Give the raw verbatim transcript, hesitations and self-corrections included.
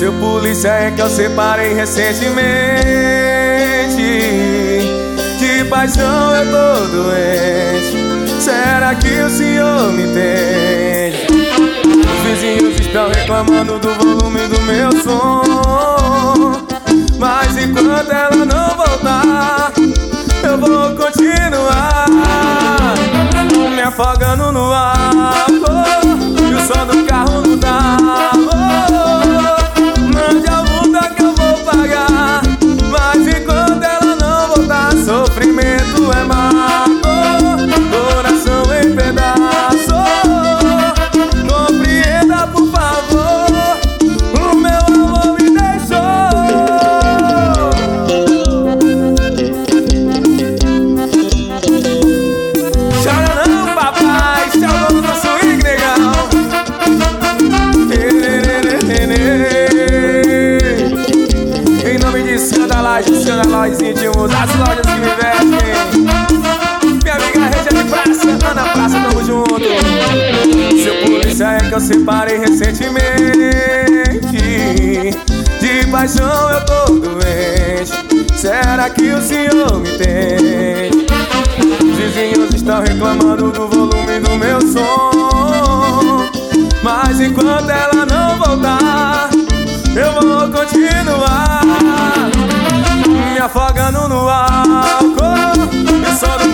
Seu polícia é que eu separei recentemente. De paixão eu tô doente. Será que o senhor me entende? Os vizinhos estão reclamando do volume do meu som, mas enquanto ela não voltar, eu vou continuar me afogando no álcool e o som do carro não dá. Mande a multa que eu vou pagar, mas enquanto ela não voltar, sofrimento é mágoa, coração em pedaços. Compreenda, por favor, o meu amor me deixou. Chora não, papai, chora no swing, negão. Em nome de Scandalize, Scandalize íntimos, as lojas que me vestem. Minha amiga Regia de Praça, Ana Praça, tamo junto. Seu polícia é que eu separei recentemente. De paixão eu tô doente. Será que o senhor me entende? Os vizinhos estão reclamando do volume do meu som, mas enquanto ela não voltar, eu vou continuar me afogando no álcool e só no